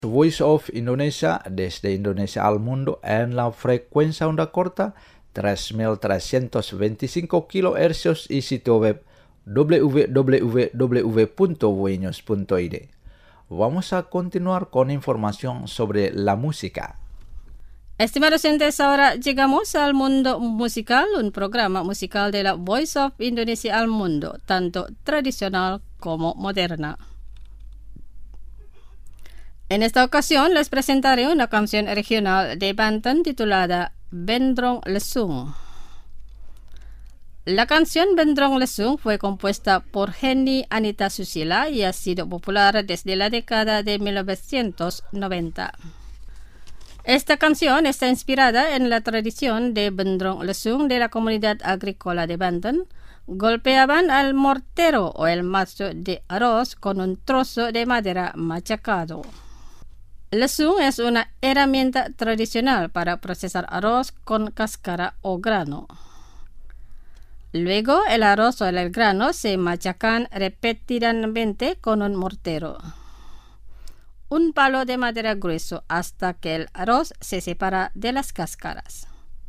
Voice of Indonesia desde Indonesia al mundo en la frecuencia onda corta 3.325 kHz y sitio web www.voinews.id. Vamos a continuar con información sobre la música. Estimados oyentes, ahora llegamos al mundo musical, un programa musical de la Voice of Indonesia al mundo, tanto tradicional como moderna. En esta ocasión les presentaré una canción regional de Banten titulada Bendrong Lesung. La canción Bendrong Lesung fue compuesta por Henny Anita Susila y ha sido popular desde la década de 1990. Esta canción está inspirada en la tradición de Bendrong Lesung de la comunidad agrícola de Banten. Golpeaban al mortero o el mazo de arroz con un trozo de madera machacado. Lesung es una herramienta tradicional para procesar arroz con cáscara o grano. Luego el arroz o el grano se machacan repetidamente con un mortero. Un palo de madera grueso hasta que el arroz se separa de las cáscaras.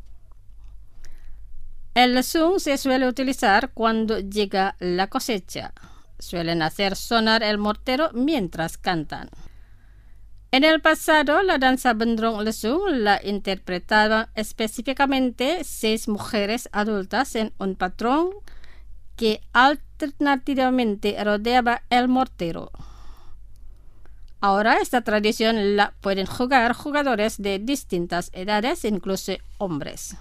El lesung se suele utilizar cuando llega la cosecha. Suelen hacer sonar el mortero mientras cantan. En el pasado, la danza Bendrong Lesung la interpretaban específicamente 6 mujeres adultas en un patrón que alternativamente rodeaba el mortero. Ahora esta tradición la pueden jugar jugadores de distintas edades, incluso hombres.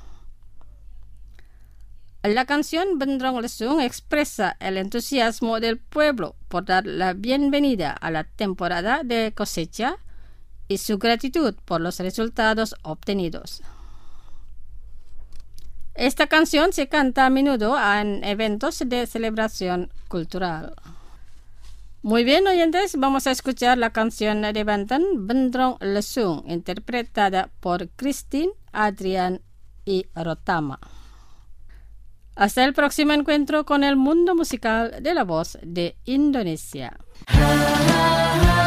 La canción Bendrong Lesung expresa el entusiasmo del pueblo por dar la bienvenida a la temporada de cosecha y su gratitud por los resultados obtenidos. Esta canción se canta a menudo en eventos de celebración cultural. Muy bien, oyentes, vamos a escuchar la canción de Banten, Bendrong Lesung, interpretada por Christine, Adrian y Rotama. Hasta el próximo encuentro con el mundo musical de la voz de Indonesia.